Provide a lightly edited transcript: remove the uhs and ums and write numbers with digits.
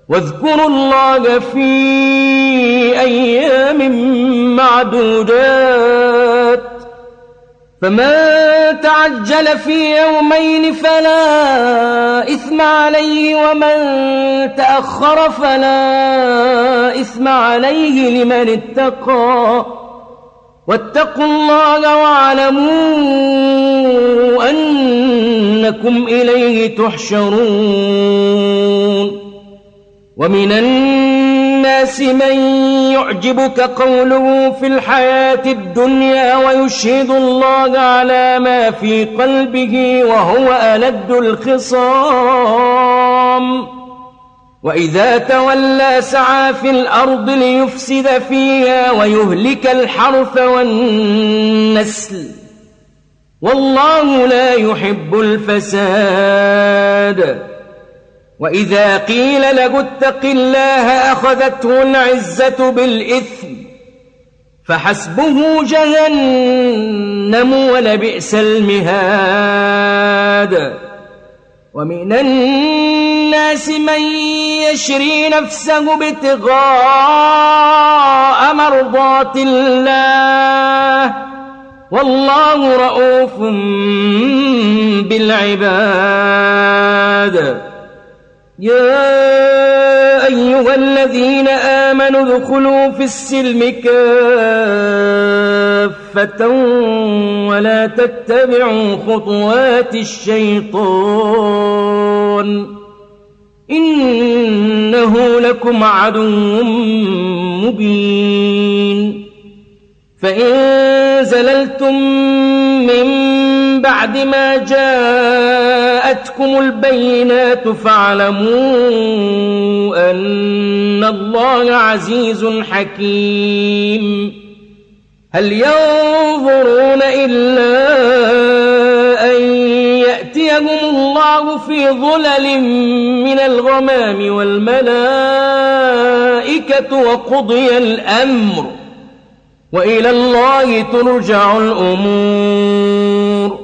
واذكروا الله في أيام معدودات فمن تعجل في يومين فلا إثم عليه ومن تأخر فلا إثم عليه لمن اتقى واتقوا الله واعلموا أنكم إليه تحشرون ومن الناس من يعجبك قوله في الحياة الدنيا ويشهد الله على ما في قلبه وهو ألد الخصام وإذا تولى سعى في الأرض ليفسد فيها ويهلك الحرث والنسل والله لا يحب الفساد وإذا قيل له اتق الله أخذته العزة بالإثم فحسبه جهنم ولبئس المهاد ومن الناس من يشري نفسه ابتغاء مرضات الله والله رؤوف بالعباد يا أيها الذين آمنوا ادخلوا في السلم كافة ولا تتبعوا خطوات الشيطان إنه لكم عدو مبين فإن زللتم من بعد ما جاءتكم البينات فاعلموا أن الله عزيز حكيم هل ينظرون إلا أن يأتيهم الله في ظلل من الغمام والملائكة وقضي الأمر وإلى الله ترجع الأمور